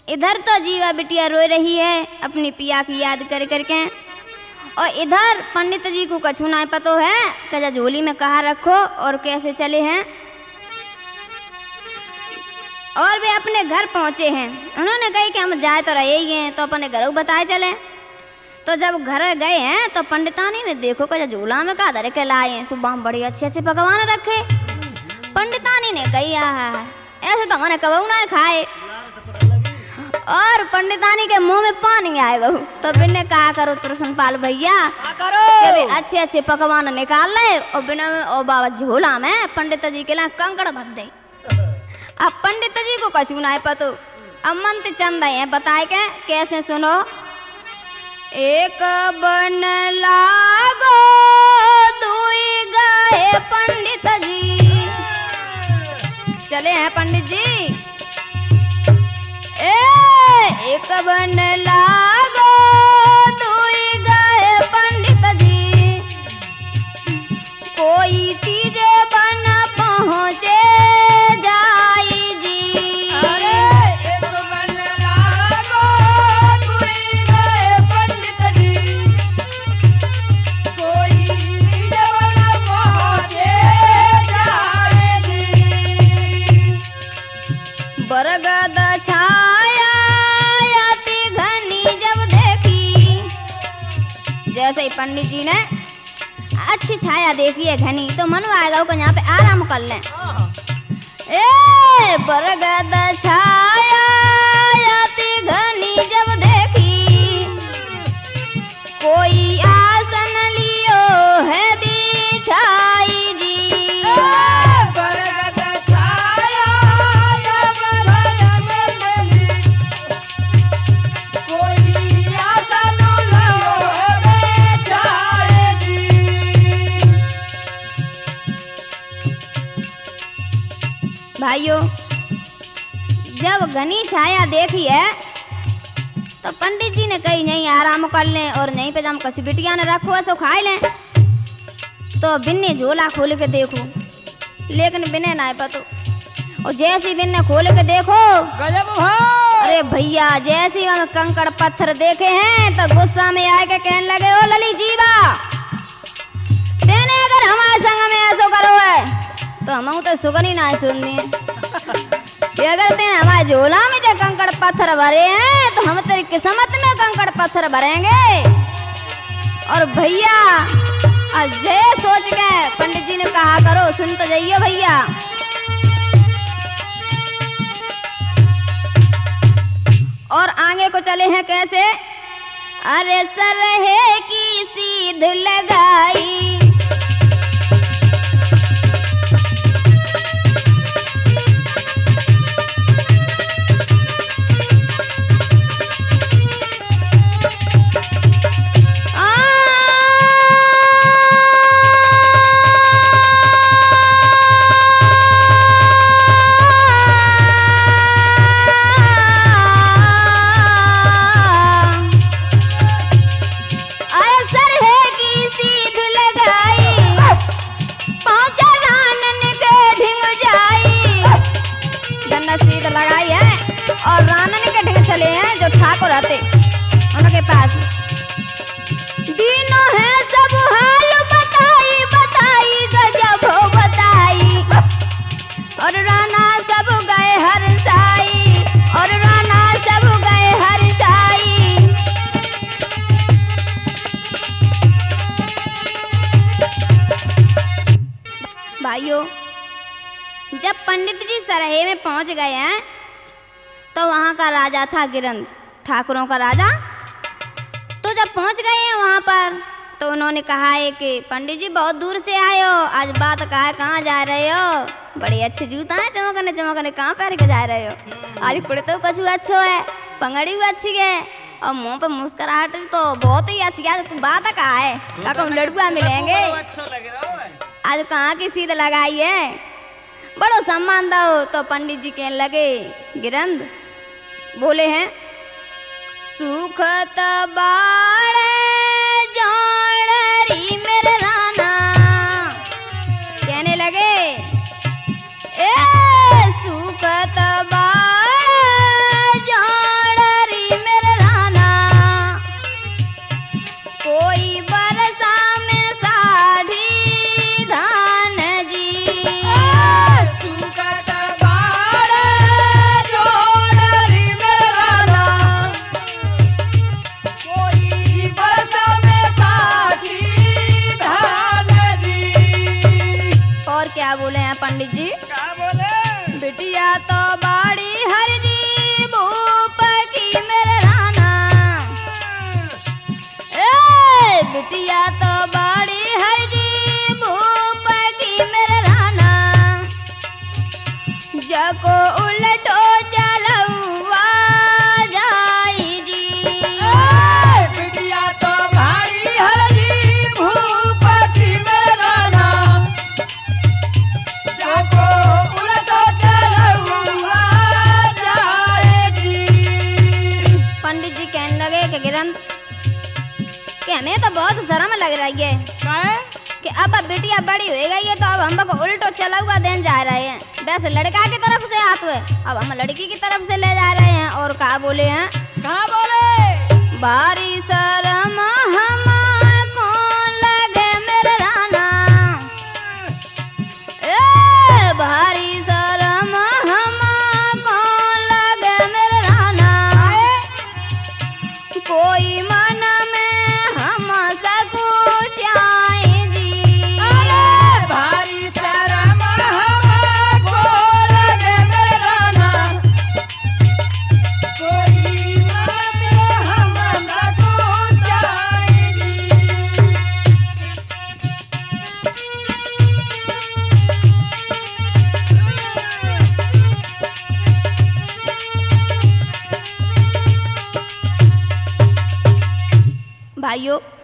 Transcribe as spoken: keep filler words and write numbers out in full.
इधर तो जीवा बिटिया रो रही है अपनी पिया की याद कर करके, और इधर पंडित जी को कछु ना पतो है कि झोली में कहाँ रखो और कैसे चले हैं। और वे अपने घर पहुंचे हैं। उन्होंने कही कि हम जाए तो रहे ही हैं, तो अपने घर बताए चले। तो जब घर गए हैं तो पंडितानी ने देखो कि झोला में का धर के लाए हैं, सुबह में बड़े अच्छे अच्छे पकवान रखे। पंडितानी ने कही ऐसे तो हमारे कबू ना खाए, और पंडितानी के मुंह में पानी आए बहू। तो बिन्ने कहा करो कृष्णपाल भैया करो अच्छे अच्छे पकवान निकाल ले, और बिना में और बाबा झोला में पंडित जी के लिए कंकड़ भर दे। अब पंडित जी को कछु ना पतो, अब मंत्र चंद है बताए के कैसे सुनो। एक बन लागो दुई गए पंडित जी, चले हैं पंडित जी। ए एक बन लागो दुई गए पंडित जी, कोई तीजे बन पहुँचे जाई जी। अरे एक बन लागो दुई गए पंडित जी, कोई तीजे बन पहुँचे जाई जी। बरगद छाया अति घनी जब देखी, जैसे ही पंडित जी ने अच्छी छाया देखी है घनी, तो मन आएगा को यहाँ पे आराम कर लें। ए बरगद छाया अति घनी जब देखी, कोई आसन लियो है बिछाई जी। बरगद छाया जब देखी, कोई आसन लियो है बिछाई जी। भाइयों जब घनी छाया देखी है तो पंडित जी ने कही नहीं आराम कर लें, और नहीं पे जब कछ बिटिया ने रखो तो खाए लें। तो बिन्ने झोला खोल के देखो, लेकिन बिन्ने ना पतो, और जैसी बिन्ने खोल के देखो गजब भाई। अरे भैया जैसी हम कंकड़ पत्थर देखे हैं तो गुस्सा में आके कहने लगे ओ लली जीवा, तेने अगर हमारे संग में ऐसो करो है तो हम तो सुगनी ना सुननी है। ये अगर तेने हमारे झोला में जो कंकड़ पत्थर भरे हैं तो हम तेरी किस्मत में कंकड़ पत्थर भरेंगे। और भैया अजय सोच के पंडित जी ने कहा करो सुन तो जाइए भैया। और आगे को चले हैं कैसे। अरे सरहे की सीध लगाई, लगाई है और रानन के ढंग चले हैं जो ठाकुर रहते उनके पास। दीनों है सब हाल बताई बताई गजब हो बताई, और राना सब गए हर साई, और राना सब गए हर साई। भाइयों जब पंडित जी सरहे में पहुंच गए हैं तो वहाँ का राजा था गिरंद, ठाकुरों का राजा। तो जब पहुंच गए हैं वहाँ पर तो उन्होंने कहा है कि पंडित जी बहुत दूर से आए हो, आज बात कहा है कहाँ जा रहे हो, बड़े अच्छे जूता है चमकने चमकने, कहाँ पहन के जा रहे हो, आज कुर्ते तो कछु अच्छो है, पगड़ी भी अच्छी है, और मुंह पे मुस्कुराहट तो बहुत ही अच्छी है। बात कहा है काका लड़कुआ मिलेंगे, आज कहाँ की सीध लगाई है, बड़ो सम्मान दो। तो पंडित जी कहने लगे गिरंद बोले हैं सुखत बाड़े जोड़री मेरे राना, कहने लगे ए सुखत बाड़े जोड़ के गिरन कि हमें तो बहुत शर्म लग रही है काहे? कि अब अब बिटिया बड़ी हो गई है तो अब हम को उल्टो चला हुआ देन जा रहे हैं। वैसे लड़का की तरफ से हाथ हुए, अब हम लड़की की तरफ से ले जा रहे हैं। और कहा बोले हैं, कहाँ बोले? भारी शर्म हमको लगे मेरे राना, ए भारी शर्म हमको लगे मेरे राना, कोई मन में हम सकुचाए जी। अरे भारी शर्म हमको लगे मेरे राना, कोई मन में हम सकुचाएगी। भाइयों